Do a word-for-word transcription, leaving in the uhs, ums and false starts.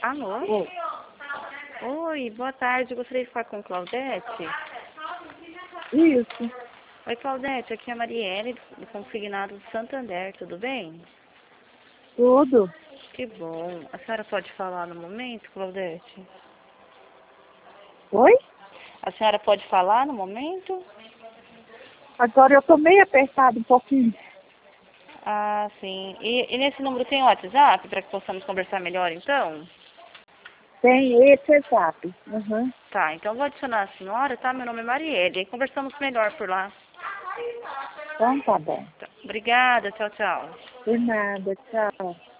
Alô? Oi. Oi, boa tarde. Gostaria de falar com Claudete. Isso. Oi, Claudete. Aqui é a Marielle, do Consignado do Santander. Tudo bem? Tudo. Que bom. A senhora pode falar no momento, Claudete? Oi? A senhora pode falar no momento? Agora eu tô meio apertado um pouquinho. Ah, sim. E, e nesse número tem o WhatsApp para que possamos conversar melhor, então? Tem esse WhatsApp. Uhum. Tá, então vou adicionar a senhora, tá? Meu nome é Marielle. Aí conversamos melhor por lá. Então tá bom. Tá. Obrigada. Tchau, tchau. De nada. Tchau.